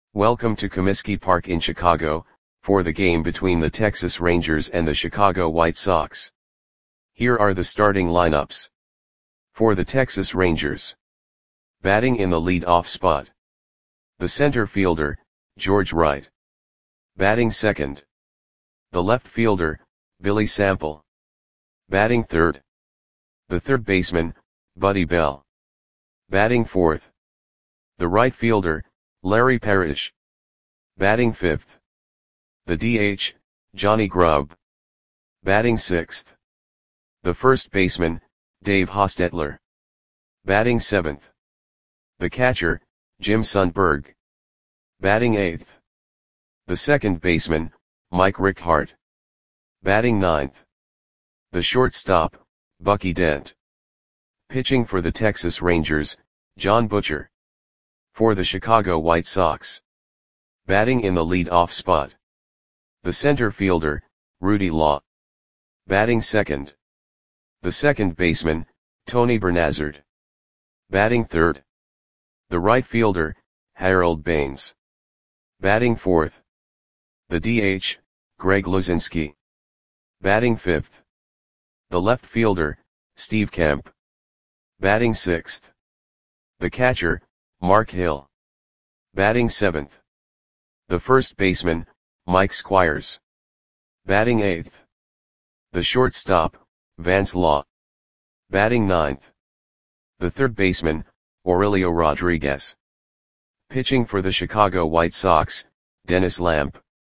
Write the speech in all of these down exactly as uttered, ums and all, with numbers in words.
Welcome to Comiskey Park in Chicago, for the game between the Texas Rangers and the Chicago White Sox. Here are the starting lineups. For the Texas Rangers. Batting in the lead-off spot. The center fielder, George Wright. Batting second. The left fielder, Billy Sample. Batting third. The third baseman, Buddy Bell. Batting fourth. The right fielder, Larry Parrish. Batting fifth. The D H, Johnny Grubb. Batting sixth. The first baseman, Dave Hostetler. Batting seventh. The catcher, Jim Sundberg. Batting eighth. The second baseman, Mike Rickhart. Batting ninth. The shortstop, Bucky Dent. Pitching for the Texas Rangers, John Butcher. For the Chicago White Sox. Batting in the lead-off spot. The center fielder, Rudy Law. Batting second. The second baseman, Tony Bernazard. Batting third. The right fielder, Harold Baines. Batting fourth. The D H, Greg Luzinski. Batting fifth. The left fielder, Steve Kemp. Batting sixth. The catcher, Mark Hill. Batting seventh. The first baseman, Mike Squires. Batting eighth. The shortstop, Vance Law. Batting ninth. The third baseman, Aurelio Rodriguez. Pitching for the Chicago White Sox, Dennis Lamp.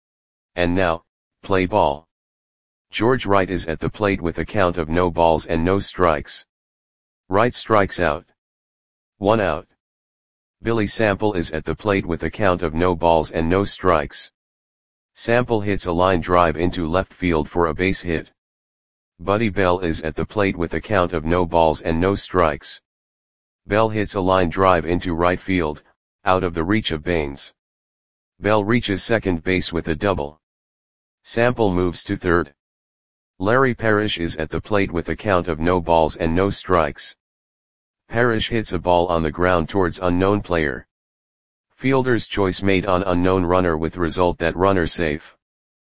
And now, play ball. George Wright is at the plate with a count of no balls and no strikes. Wright strikes out. One out. Billy Sample is at the plate with a count of no balls and no strikes. Sample hits a line drive into left field for a base hit. Buddy Bell is at the plate with a count of no balls and no strikes. Bell hits a line drive into right field, out of the reach of Baines. Bell reaches second base with a double. Sample moves to third. Larry Parrish is at the plate with a count of no balls and no strikes. Parrish hits a ball on the ground towards unknown player. Fielder's choice made on unknown runner with result that runner safe.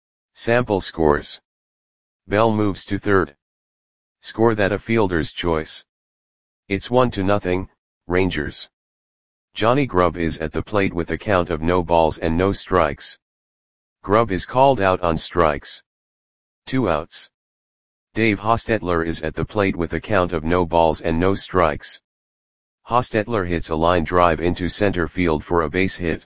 Sample scores. Bell moves to third. Score that a fielder's choice. It's one to nothing, Rangers. Johnny Grubb is at the plate with a count of no balls and no strikes. Grubb is called out on strikes. Two outs. Dave Hostetler is at the plate with a count of no balls and no strikes. Hostetler hits a line drive into center field for a base hit.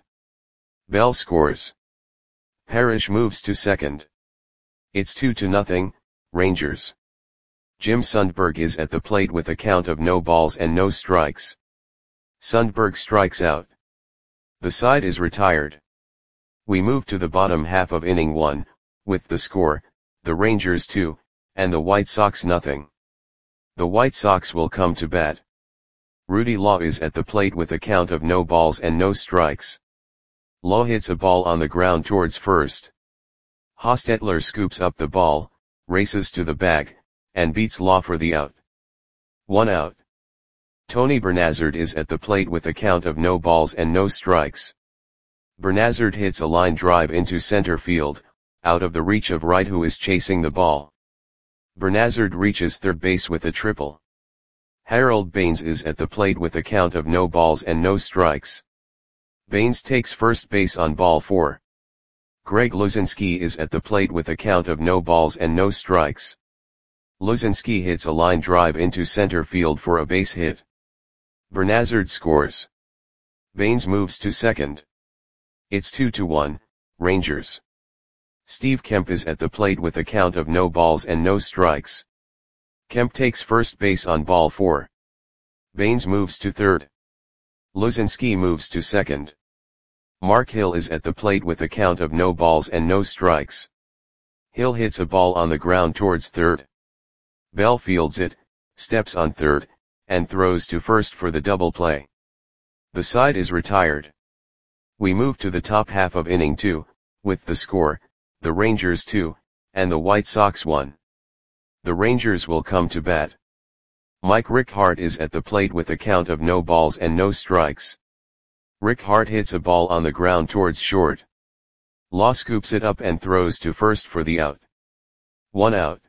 Bell scores. Parrish moves to second. It's two to nothing, Rangers. Jim Sundberg is at the plate with a count of no balls and no strikes. Sundberg strikes out. The side is retired. We move to the bottom half of inning one, with the score, the Rangers two, and the White Sox nothing. The White Sox will come to bat. Rudy Law is at the plate with a count of no balls and no strikes. Law hits a ball on the ground towards first. Hostetler scoops up the ball, races to the bag, and beats Law for the out. One out. Tony Bernazard is at the plate with a count of no balls and no strikes. Bernazard hits a line drive into center field, out of the reach of Wright who is chasing the ball. Bernazard reaches third base with a triple. Harold Baines is at the plate with a count of no balls and no strikes. Baines takes first base on ball four. Greg Luzinski is at the plate with a count of no balls and no strikes. Luzinski hits a line drive into center field for a base hit. Bernazard scores. Baines moves to second. It's two to one, Rangers. Steve Kemp is at the plate with a count of no balls and no strikes. Kemp takes first base on ball four. Baines moves to third. Luzinski moves to second. Mark Hill is at the plate with a count of no balls and no strikes. Hill hits a ball on the ground towards third. Bell fields it, steps on third, and throws to first for the double play. The side is retired. We move to the top half of inning two, with the score, the Rangers two, and the White Sox one. The Rangers will come to bat. Mike Rickhart is at the plate with a count of no balls and no strikes. Rick Hart hits a ball on the ground towards short. Law scoops it up and throws to first for the out. One out.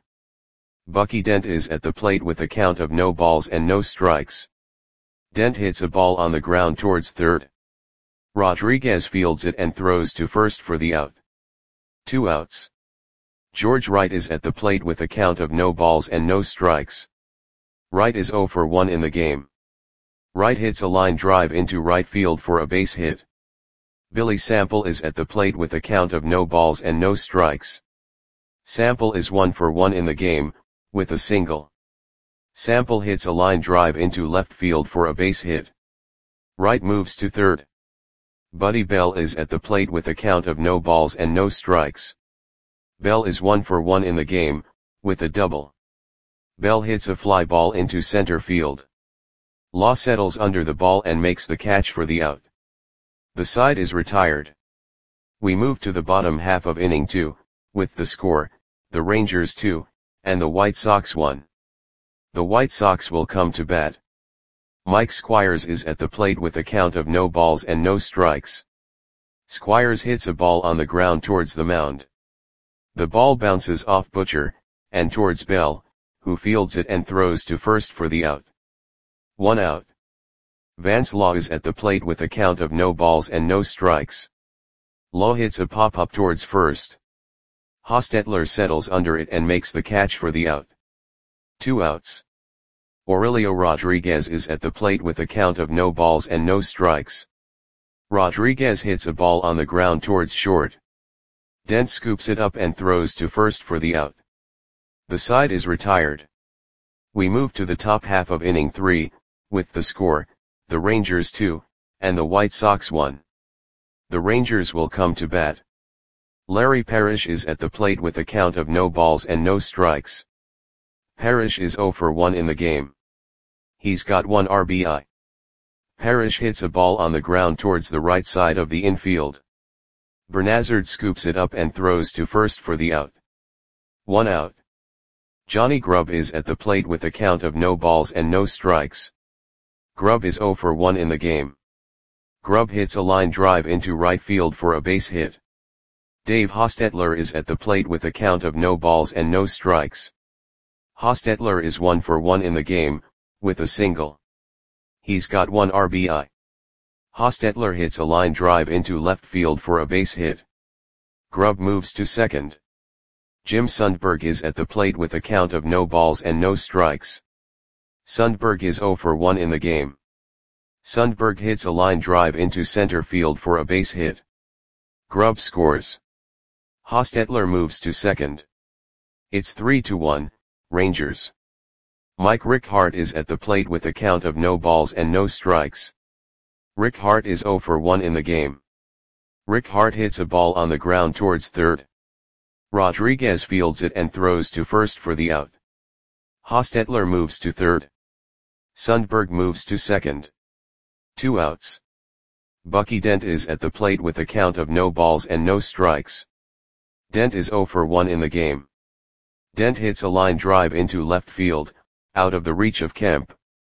Bucky Dent is at the plate with a count of no balls and no strikes. Dent hits a ball on the ground towards third. Rodriguez fields it and throws to first for the out. Two outs. George Wright is at the plate with a count of no balls and no strikes. Wright is oh for one in the game. Wright hits a line drive into right field for a base hit. Billy Sample is at the plate with a count of no balls and no strikes. Sample is one for one in the game, with a single. Sample hits a line drive into left field for a base hit. Wright moves to third. Buddy Bell is at the plate with a count of no balls and no strikes. Bell is one for one in the game, with a double. Bell hits a fly ball into center field. Law settles under the ball and makes the catch for the out. The side is retired. We move to the bottom half of inning two, with the score, the Rangers two, and the White Sox one. The White Sox will come to bat. Mike Squires is at the plate with a count of no balls and no strikes. Squires hits a ball on the ground towards the mound. The ball bounces off Butcher, and towards Bell, who fields it and throws to first for the out. One out. Vance Law is at the plate with a count of no balls and no strikes. Law hits a pop-up towards first. Hostetler settles under it and makes the catch for the out. Two outs. Aurelio Rodriguez is at the plate with a count of no balls and no strikes. Rodriguez hits a ball on the ground towards short. Dent scoops it up and throws to first for the out. The side is retired. We move to the top half of inning three, with the score, the Rangers two, and the White Sox one. The Rangers will come to bat. Larry Parrish is at the plate with a count of no balls and no strikes. Parrish is oh for one in the game. He's got one R B I. Parrish hits a ball on the ground towards the right side of the infield. Bernazard scoops it up and throws to first for the out. One out. Johnny Grubb is at the plate with a count of no balls and no strikes. Grubb is oh for one in the game. Grubb hits a line drive into right field for a base hit. Dave Hostetler is at the plate with a count of no balls and no strikes. Hostetler is one for one in the game, with a single. He's got one R B I. Hostetler hits a line drive into left field for a base hit. Grubb moves to second. Jim Sundberg is at the plate with a count of no balls and no strikes. Sundberg is oh for one in the game. Sundberg hits a line drive into center field for a base hit. Grubb scores. Hostetler moves to second. It's three to one, Rangers. Mike Rick Hart is at the plate with a count of no balls and no strikes. Rick Hart is oh for one in the game. Rick Hart hits a ball on the ground towards third. Rodriguez fields it and throws to first for the out. Hostetler moves to third. Sundberg moves to second. Two outs. Bucky Dent is at the plate with a count of no balls and no strikes. Dent is oh for one in the game. Dent hits a line drive into left field, out of the reach of Kemp.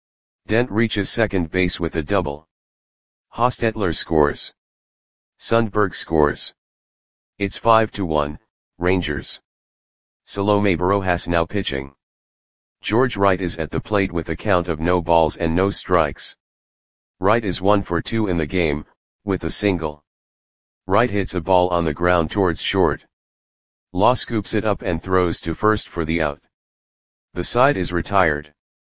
Dent reaches second base with a double. Hostetler scores. Sundberg scores. It's five to one, Rangers. Salome Barojas now pitching. George Wright is at the plate with a count of no balls and no strikes. Wright is one for two in the game, with a single. Wright hits a ball on the ground towards short. Law scoops it up and throws to first for the out. The side is retired.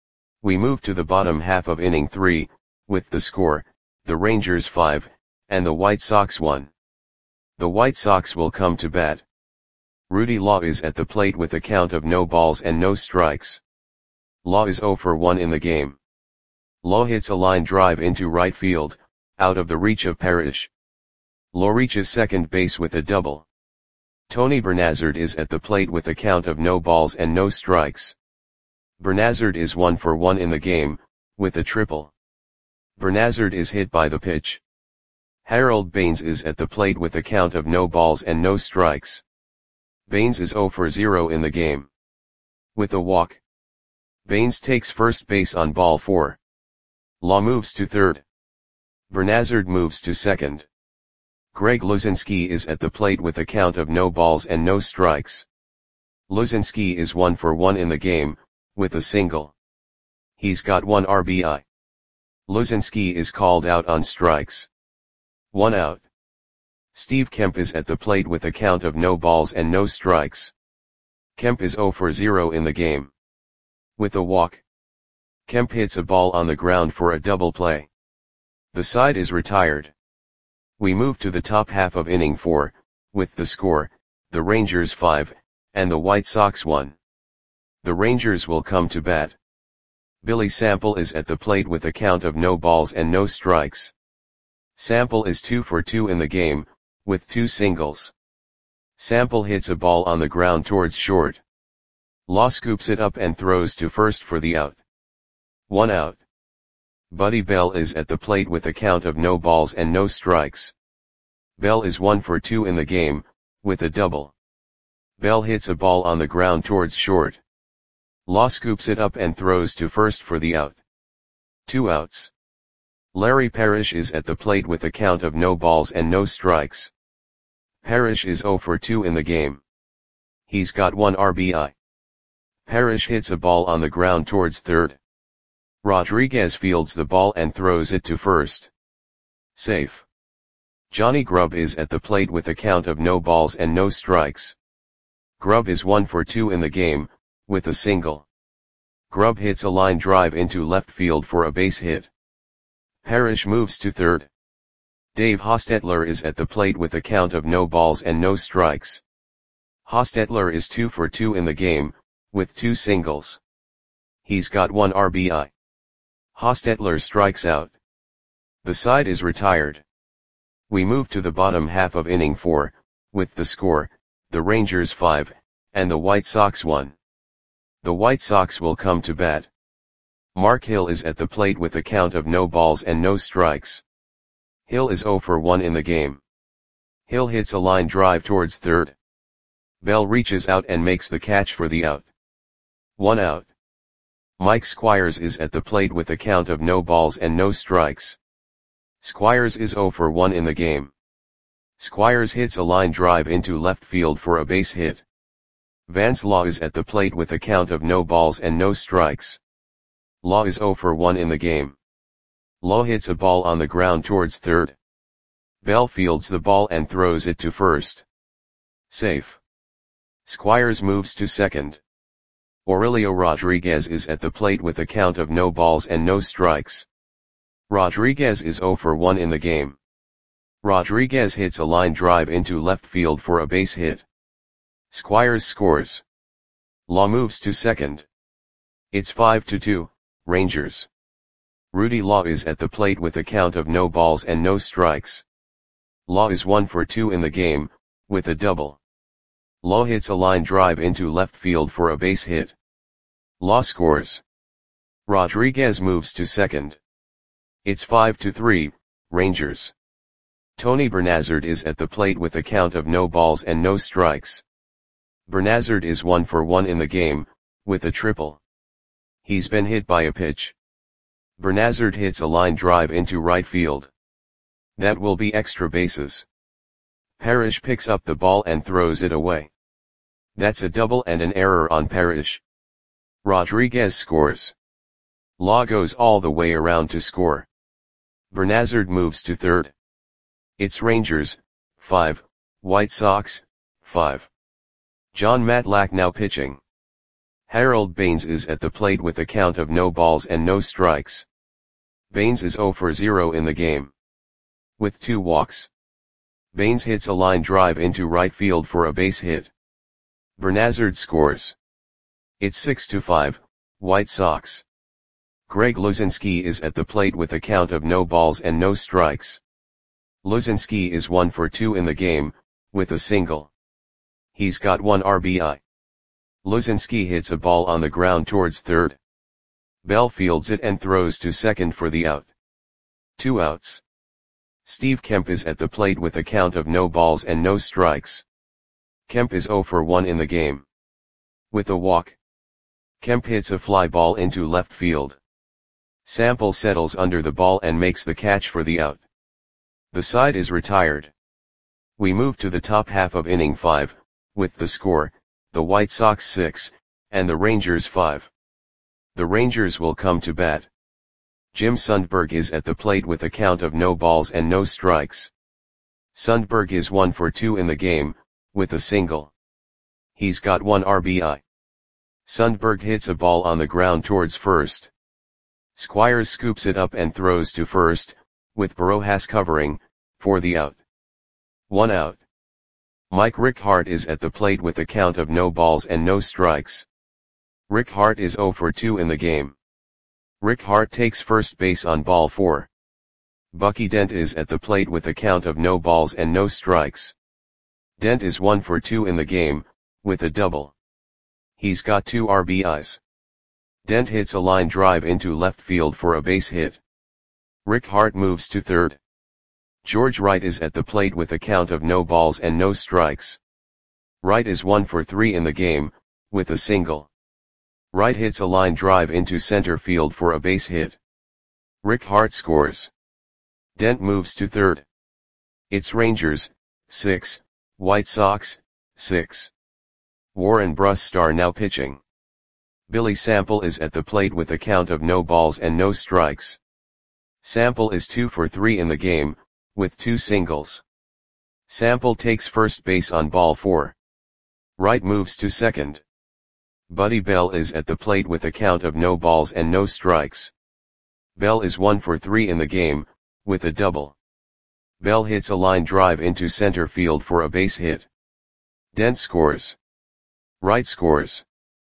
We move to the bottom half of inning three, with the score, the Rangers five, and the White Sox one. The White Sox will come to bat. Rudy Law is at the plate with a count of no balls and no strikes. Law is oh for one in the game. Law hits a line drive into right field, out of the reach of Parrish. Law reaches second base with a double. Tony Bernazard is at the plate with a count of no balls and no strikes. Bernazard is one for one in the game, with a triple. Bernazard is hit by the pitch. Harold Baines is at the plate with a count of no balls and no strikes. Baines is oh for zero in the game. With a walk. Baines takes first base on ball four. Law moves to third. Bernazard moves to second. Greg Luzinski is at the plate with a count of no balls and no strikes. Luzinski is one for one in the game, with a single. He's got one R B I. Luzinski is called out on strikes. One out. Steve Kemp is at the plate with a count of no balls and no strikes. Kemp is zero for zero in the game. With a walk, Kemp hits a ball on the ground for a double play. The side is retired. We move to the top half of inning four, with the score, the Rangers five, and the White Sox one. The Rangers will come to bat. Billy Sample is at the plate with a count of no balls and no strikes. Sample is two for two in the game, with two singles. Sample hits a ball on the ground towards short. Law scoops it up and throws to first for the out. One out. Buddy Bell is at the plate with a count of no balls and no strikes. Bell is one for two in the game, with a double. Bell hits a ball on the ground towards short. Law scoops it up and throws to first for the out. Two outs. Larry Parrish is at the plate with a count of no balls and no strikes. Parrish is zero for two in the game. He's got one R B I. Parrish hits a ball on the ground towards third. Rodriguez fields the ball and throws it to first. Safe. Johnny Grubb is at the plate with a count of no balls and no strikes. Grubb is one for two in the game, with a single. Grubb hits a line drive into left field for a base hit. Parrish moves to third. Dave Hostetler is at the plate with a count of no balls and no strikes. Hostetler is two for two in the game, with two singles. He's got one R B I. Hostetler strikes out. The side is retired. We move to the bottom half of inning four, with the score, the Rangers five, and the White Sox one. The White Sox will come to bat. Mark Hill is at the plate with a count of no balls and no strikes. Hill is zero for one in the game. Hill hits a line drive towards third. Bell reaches out and makes the catch for the out. One out. Mike Squires is at the plate with a count of no balls and no strikes. Squires is zero for one in the game. Squires hits a line drive into left field for a base hit. Vance Law is at the plate with a count of no balls and no strikes. Law is zero for one in the game. Law hits a ball on the ground towards third. Bell fields the ball and throws it to first. Safe. Squires moves to second. Aurelio Rodriguez is at the plate with a count of no balls and no strikes. Rodriguez is zero for one in the game. Rodriguez hits a line drive into left field for a base hit. Squires scores. Law moves to second. It's five to two, Rangers. Rudy Law is at the plate with a count of no balls and no strikes. Law is one for two in the game, with a double. Law hits a line drive into left field for a base hit. Law scores. Rodriguez moves to second. It's five to three, Rangers. Tony Bernazard is at the plate with a count of no balls and no strikes. Bernazard is one for one in the game, with a triple. He's been hit by a pitch. Bernazard hits a line drive into right field. That will be extra bases. Parrish picks up the ball and throws it away. That's a double and an error on Parrish. Rodriguez scores. Law goes all the way around to score. Bernazard moves to third. It's Rangers, five, White Sox, five. John Matlack now pitching. Harold Baines is at the plate with a count of no balls and no strikes. Baines is zero for zero in the game. With two walks. Baines hits a line drive into right field for a base hit. Bernazard scores. It's six to five, White Sox. Greg Luzinski is at the plate with a count of no balls and no strikes. Luzinski is one for two in the game, with a single. He's got one R B I. Luzinski hits a ball on the ground towards third. Bell fields it and throws to second for the out. Two outs. Steve Kemp is at the plate with a count of no balls and no strikes. Kemp is zero for one in the game. With a walk. Kemp hits a fly ball into left field. Sample settles under the ball and makes the catch for the out. The side is retired. We move to the top half of inning five, with the score, the White Sox six, and the Rangers five. The Rangers will come to bat. Jim Sundberg is at the plate with a count of no balls and no strikes. Sundberg is one for two in the game, with a single. He's got one R B I. Sundberg hits a ball on the ground towards first. Squires scoops it up and throws to first, with Barojas covering, for the out. One out. Mike Rickhart is at the plate with a count of no balls and no strikes. Rickhart is zero for two in the game. Rickhart takes first base on ball four. Bucky Dent is at the plate with a count of no balls and no strikes. Dent is one for two in the game, with a double. He's got two R B Is. Dent hits a line drive into left field for a base hit. Rickhart moves to third. George Wright is at the plate with a count of no balls and no strikes. Wright is one for three in the game, with a single. Wright hits a line drive into center field for a base hit. Rickhart scores. Dent moves to third. It's Rangers, six, White Sox, six. Warren Brustar now pitching. Billy Sample is at the plate with a count of no balls and no strikes. Sample is two for three in the game, with two singles. Sample takes first base on ball four. Wright moves to second. Buddy Bell is at the plate with a count of no balls and no strikes. Bell is one for three in the game, with a double. Bell hits a line drive into center field for a base hit. Dent scores. Wright scores.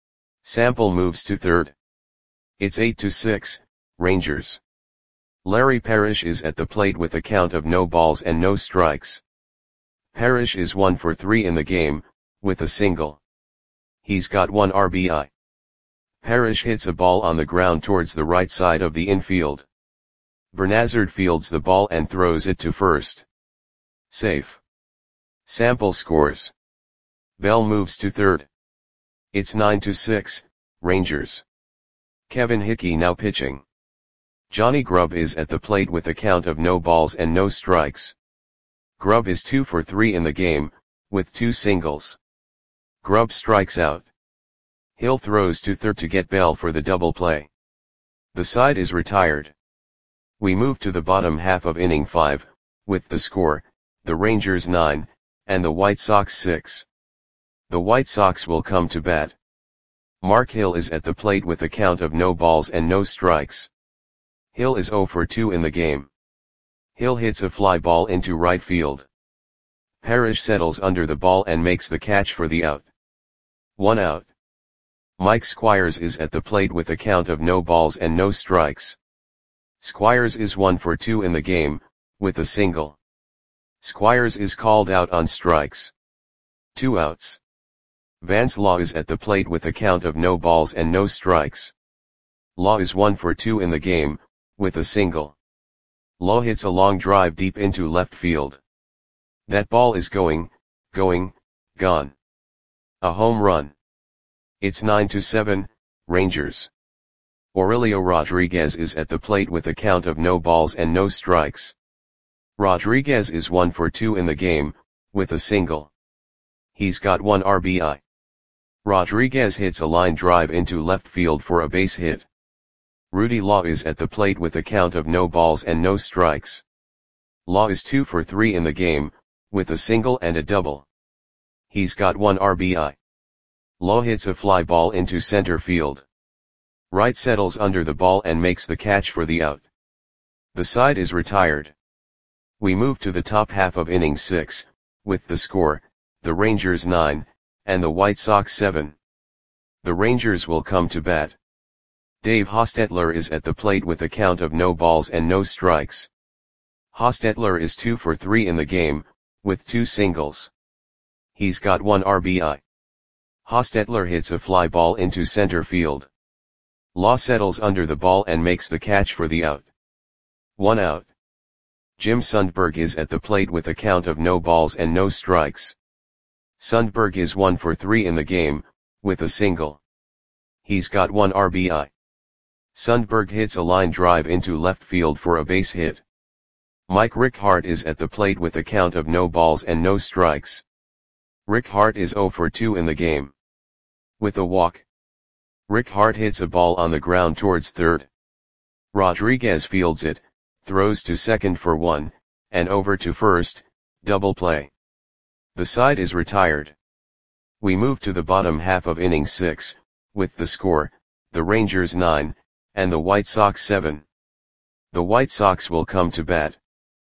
Sample moves to third. It's eight to six, Rangers. Larry Parrish is at the plate with a count of no balls and no strikes. Parrish is one for three in the game, with a single. He's got one R B I. Parrish hits a ball on the ground towards the right side of the infield. Bernazard fields the ball and throws it to first. Safe. Sample scores. Bell moves to third. It's nine to six, Rangers. Kevin Hickey now pitching. Johnny Grubb is at the plate with a count of no balls and no strikes. Grubb is two for three in the game, with two singles. Grubb strikes out. Hill throws to third to get Bell for the double play. The side is retired. We move to the bottom half of inning five, with the score, the Rangers nine, and the White Sox six. The White Sox will come to bat. Mark Hill is at the plate with a count of no balls and no strikes. Hill is zero for two in the game. Hill hits a fly ball into right field. Parrish settles under the ball and makes the catch for the out. One out. Mike Squires is at the plate with a count of no balls and no strikes. Squires is one for two in the game, with a single. Squires is called out on strikes. Two outs. Vance Law is at the plate with a count of no balls and no strikes. Law is one for two in the game, with a single. Law hits a long drive deep into left field. That ball is going, going, gone. A home run. It's nine to seven, Rangers. Aurelio Rodriguez is at the plate with a count of no balls and no strikes. Rodriguez is one for two in the game, with a single. He's got one R B I. Rodriguez hits a line drive into left field for a base hit. Rudy Law is at the plate with a count of no balls and no strikes. Law is two for three in the game, with a single and a double. He's got one R B I. Law hits a fly ball into center field. Wright settles under the ball and makes the catch for the out. The side is retired. We move to the top half of inning six, with the score, the Rangers nine, and the White Sox seven. The Rangers will come to bat. Dave Hostetler is at the plate with a count of no balls and no strikes. Hostetler is two for three in the game, with two singles. He's got one R B I. Hostetler hits a fly ball into center field. Law settles under the ball and makes the catch for the out. One out. Jim Sundberg is at the plate with a count of no balls and no strikes. Sundberg is one for three in the game, with a single. He's got one R B I. Sundberg hits a line drive into left field for a base hit. Mike Rick Hart is at the plate with a count of no balls and no strikes. Rick Hart is oh for two in the game. With a walk, Rick Hart hits a ball on the ground towards third. Rodriguez fields it, throws to second for one, and over to first, double play. The side is retired. We move to the bottom half of inning six, with the score, the Rangers nine, and the White Sox seven. The White Sox will come to bat.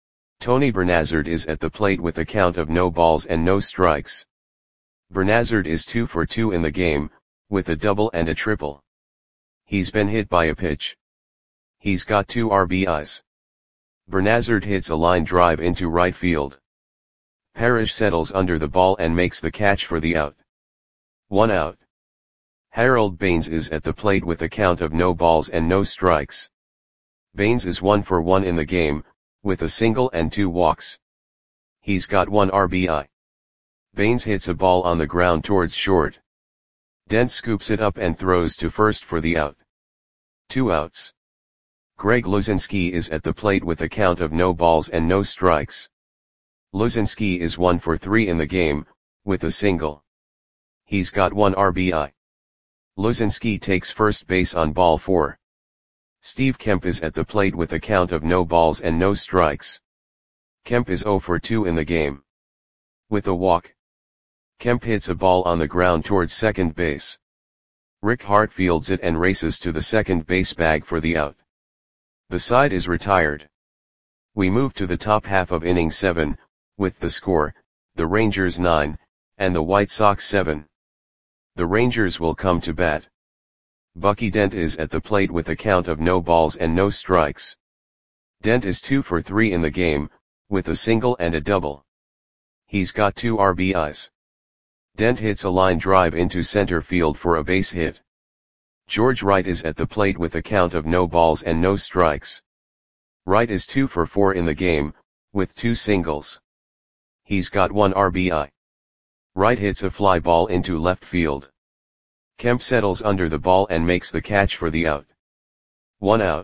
Tony Bernazard is at the plate with a count of no balls and no strikes. Bernazard is two for two in the game, with a double and a triple. He's been hit by a pitch. He's got two R B Is. Bernazard hits a line drive into right field. Parrish settles under the ball and makes the catch for the out. One out. Harold Baines is at the plate with a count of no balls and no strikes. Baines is one for one in the game, with a single and two walks. He's got one R B I. Baines hits a ball on the ground towards short. Dent scoops it up and throws to first for the out. Two outs. Greg Luzinski is at the plate with a count of no balls and no strikes. Luzinski is one for three in the game, with a single. He's got one R B I. Luzinski takes first base on ball four. Steve Kemp is at the plate with a count of no balls and no strikes. Kemp is oh for two in the game. With a walk, Kemp hits a ball on the ground towards second base. Rick Hart fields it and races to the second base bag for the out. The side is retired. We move to the top half of inning seven, with the score, the Rangers nine, and the White Sox seven. The Rangers will come to bat. Bucky Dent is at the plate with a count of no balls and no strikes. Dent is two for three in the game, with a single and a double. He's got two R B Is. Dent hits a line drive into center field for a base hit. George Wright is at the plate with a count of no balls and no strikes. Wright is two for four in the game, with two singles. He's got one R B I. Wright hits a fly ball into left field. Kemp settles under the ball and makes the catch for the out. One out.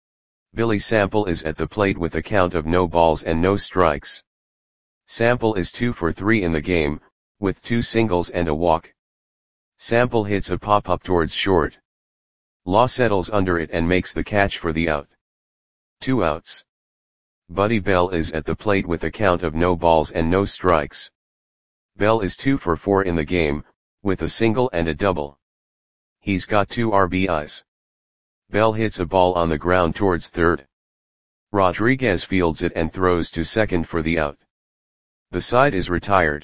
Billy Sample is at the plate with a count of no balls and no strikes. Sample is two for three in the game, with two singles and a walk. Sample hits a pop-up towards short. Law settles under it and makes the catch for the out. Two outs. Buddy Bell is at the plate with a count of no balls and no strikes. Bell is two for four in the game, with a single and a double. He's got two R B Is. Bell hits a ball on the ground towards third. Rodriguez fields it and throws to second for the out. The side is retired.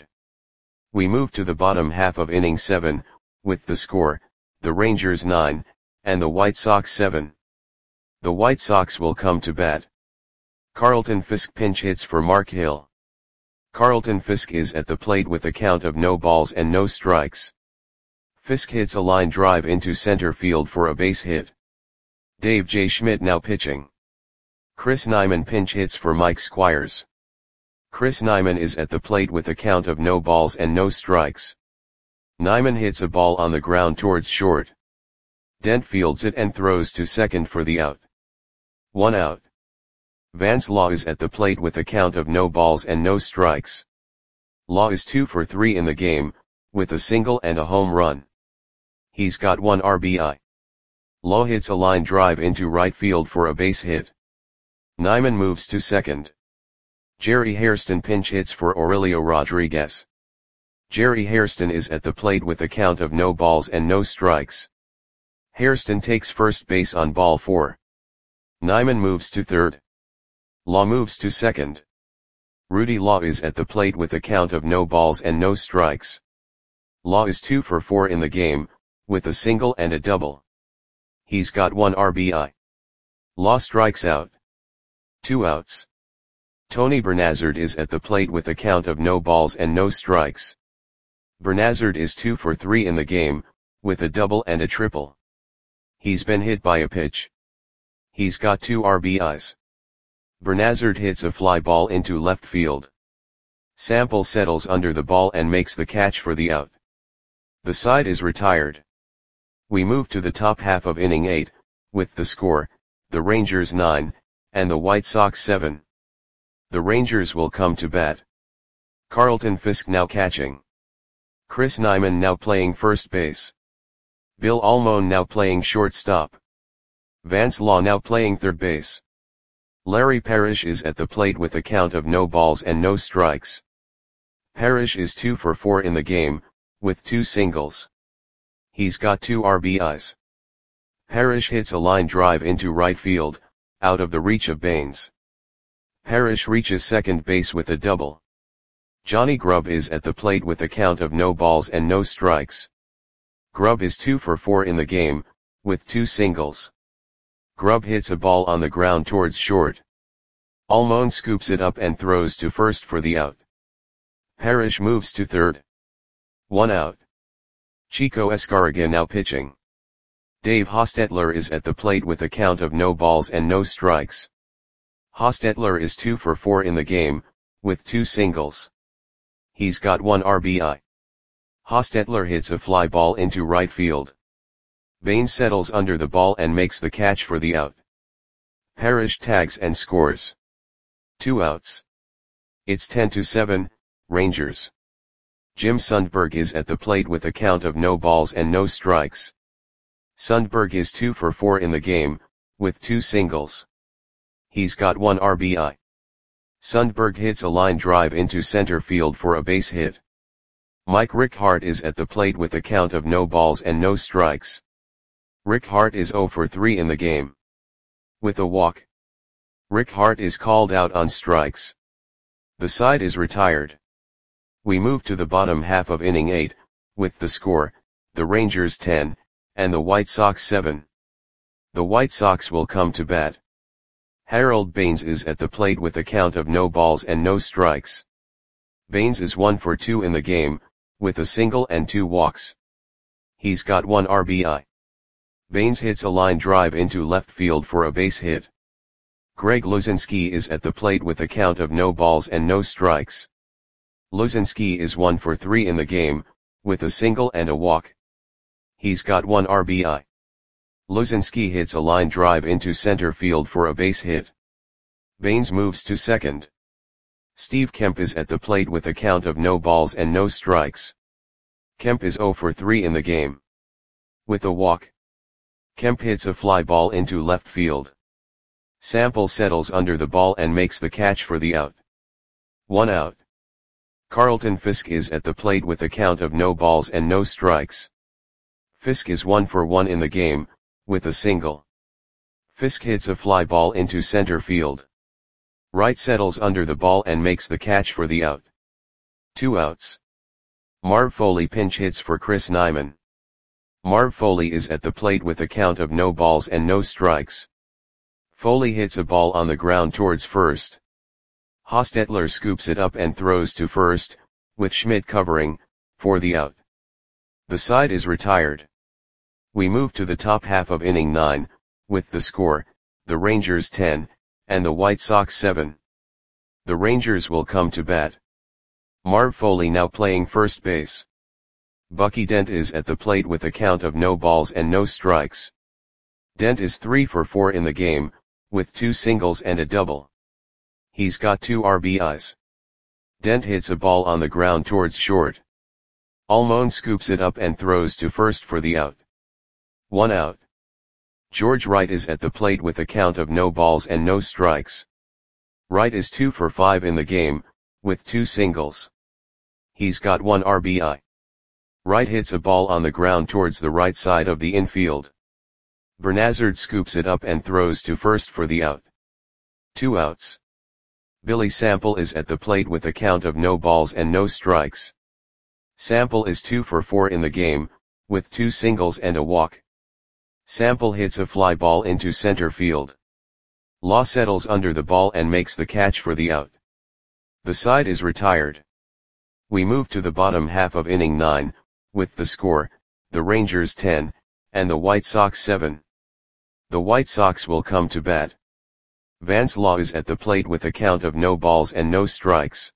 We move to the bottom half of inning seven, with the score, the Rangers nine, and the White Sox seven. The White Sox will come to bat. Carlton Fisk pinch hits for Mark Hill. Carlton Fisk is at the plate with a count of no balls and no strikes. Fisk hits a line drive into center field for a base hit. Dave J. Schmidt now pitching. Chris Nyman pinch hits for Mike Squires. Chris Nyman is at the plate with a count of no balls and no strikes. Nyman hits a ball on the ground towards short. Dent fields it and throws to second for the out. One out. Vance Law is at the plate with a count of no balls and no strikes. Law is two for three in the game, with a single and a home run. He's got one R B I. Law hits a line drive into right field for a base hit. Nyman moves to second. Jerry Hairston pinch hits for Aurelio Rodriguez. Jerry Hairston is at the plate with a count of no balls and no strikes. Hairston takes first base on ball four. Nyman moves to third. Law moves to second. Rudy Law is at the plate with a count of no balls and no strikes. Law is two for four in the game, with a single and a double. He's got one R B I. Law strikes out. Two outs. Tony Bernazard is at the plate with a count of no balls and no strikes. Bernazard is two for three in the game, with a double and a triple. He's been hit by a pitch. He's got two R B Is. Bernazard hits a fly ball into left field. Sample settles under the ball and makes the catch for the out. The side is retired. We move to the top half of inning eight, with the score, the Rangers nine, and the White Sox seven. The Rangers will come to bat. Carlton Fisk now catching. Chris Nyman now playing first base. Bill Almon now playing shortstop. Vance Law now playing third base. Larry Parrish is at the plate with a count of no balls and no strikes. Parrish is two for four in the game, with two singles. He's got two R B Is. Parrish hits a line drive into right field, out of the reach of Baines. Parrish reaches second base with a double. Johnny Grubb is at the plate with a count of no balls and no strikes. Grubb is two for four in the game, with two singles. Grubb hits a ball on the ground towards short. Almon scoops it up and throws to first for the out. Parrish moves to third. One out. Chico Escarraga now pitching. Dave Hostetler is at the plate with a count of no balls and no strikes. Hostetler is two for four in the game, with two singles. He's got one R B I. Hostetler hits a fly ball into right field. Baines settles under the ball and makes the catch for the out. Parrish tags and scores. Two outs. It's ten to seven, Rangers. Jim Sundberg is at the plate with a count of no balls and no strikes. Sundberg is two for four in the game, with two singles. He's got one R B I. Sundberg hits a line drive into center field for a base hit. Mike Rickhart is at the plate with a count of no balls and no strikes. Rickhart is zero for three in the game. With a walk. Rickhart is called out on strikes. The side is retired. We move to the bottom half of inning eight, with the score, the Rangers ten, and the White Sox seven. The White Sox will come to bat. Harold Baines is at the plate with a count of no balls and no strikes. Baines is one for two in the game, with a single and two walks. He's got one R B I. Baines hits a line drive into left field for a base hit. Greg Luzinski is at the plate with a count of no balls and no strikes. Luzinski is one for three in the game, with a single and a walk. He's got one R B I. Luzinski hits a line drive into center field for a base hit. Baines moves to second. Steve Kemp is at the plate with a count of no balls and no strikes. Kemp is zero for three in the game. With a walk. Kemp hits a fly ball into left field. Sample settles under the ball and makes the catch for the out. One out. Carlton Fisk is at the plate with a count of no balls and no strikes. Fisk is one for one in the game, with a single. Fisk hits a fly ball into center field. Wright settles under the ball and makes the catch for the out. Two outs. Marv Foley pinch hits for Chris Nyman. Marv Foley is at the plate with a count of no balls and no strikes. Foley hits a ball on the ground towards first. Hostetler scoops it up and throws to first, with Schmidt covering, for the out. The side is retired. We move to the top half of inning nine, with the score, the Rangers ten, and the White Sox seven. The Rangers will come to bat. Marv Foley now playing first base. Bucky Dent is at the plate with a count of no balls and no strikes. Dent is three for four in the game, with two singles and a double. He's got two R B Is. Dent hits a ball on the ground towards short. Almon scoops it up and throws to first for the out. One out. George Wright is at the plate with a count of no balls and no strikes. Wright is two for five in the game, with two singles. He's got one R B I. Wright hits a ball on the ground towards the right side of the infield. Bernazard scoops it up and throws to first for the out. Two outs. Billy Sample is at the plate with a count of no balls and no strikes. Sample is two for four in the game, with two singles and a walk. Sample hits a fly ball into center field. Law settles under the ball and makes the catch for the out. The side is retired. We move to the bottom half of inning nine, with the score, the Rangers ten, and the White Sox seven. The White Sox will come to bat. Vance Law is at the plate with a count of no balls and no strikes.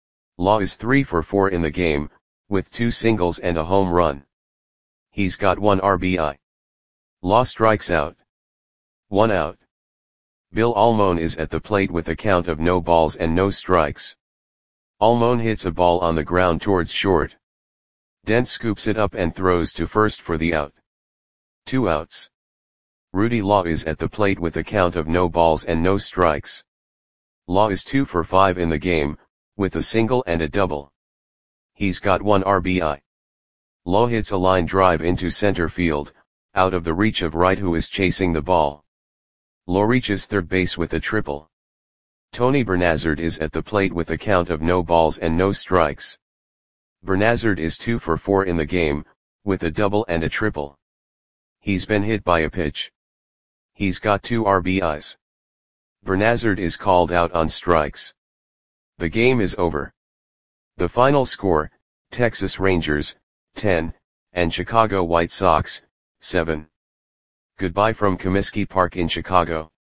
Law is three for four in the game, with two singles and a home run. He's got one R B I. Law strikes out. One out. Bill Almon is at the plate with a count of no balls and no strikes. Almon hits a ball on the ground towards short. Dent scoops it up and throws to first for the out. Two outs. Rudy Law is at the plate with a count of no balls and no strikes. Law is two for five in the game, with a single and a double. He's got one R B I. Law hits a line drive into center field, out of the reach of Wright, who is chasing the ball. Law reaches third base with a triple. Tony Bernazard is at the plate with a count of no balls and no strikes. Bernazard is two for four in the game, with a double and a triple. He's been hit by a pitch. He's got two R B Is. Bernazard is called out on strikes. The game is over. The final score, Texas Rangers, ten, and Chicago White Sox, seven. Goodbye from Comiskey Park in Chicago.